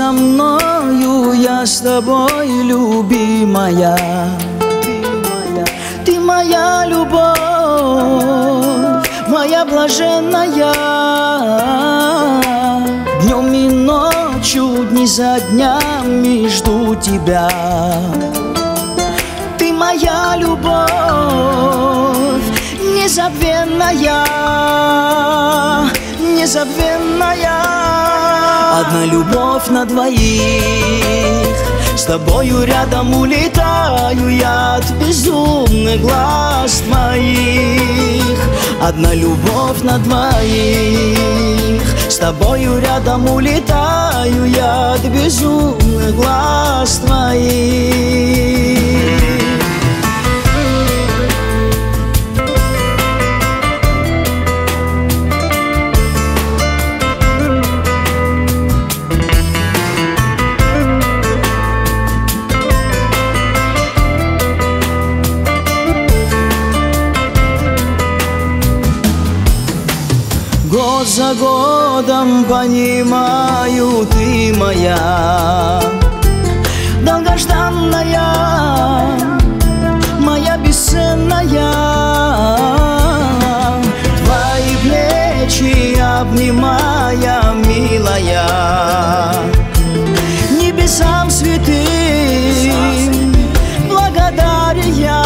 со мною, я с тобой, любимая. Ты моя любовь, моя блаженная. Днем и ночью, дни за днями жду тебя. Ты моя любовь, незабвенная, незабвенная. Одна любовь на двоих, с тобою рядом улетаю я от безумных глаз твоих. Одна любовь на двоих, с тобою рядом улетаю я от безумных глаз твоих. Год за годом понимаю, ты моя долгожданная, моя бесценная. Твои плечи обнимая, милая, небесам святым благодарен я.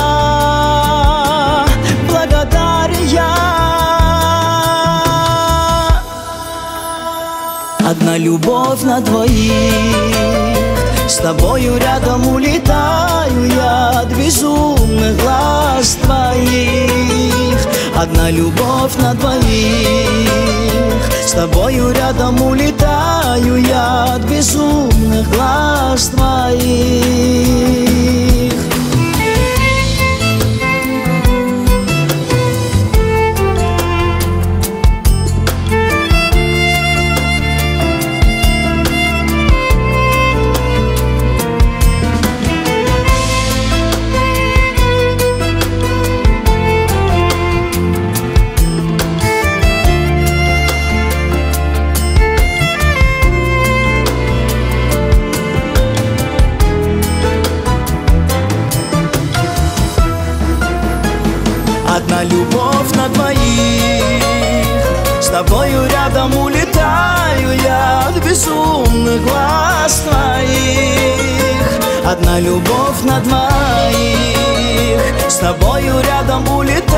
Одна любовь на двоих, с тобою рядом улетаю я от безумных глаз твоих. Одна любовь на двоих, с тобою рядом улетаю я от безумных глаз твоих. Одна любовь на двоих, с тобою рядом улетаю я от безумных глаз твоих. Одна любовь на двоих, с тобою рядом улетаю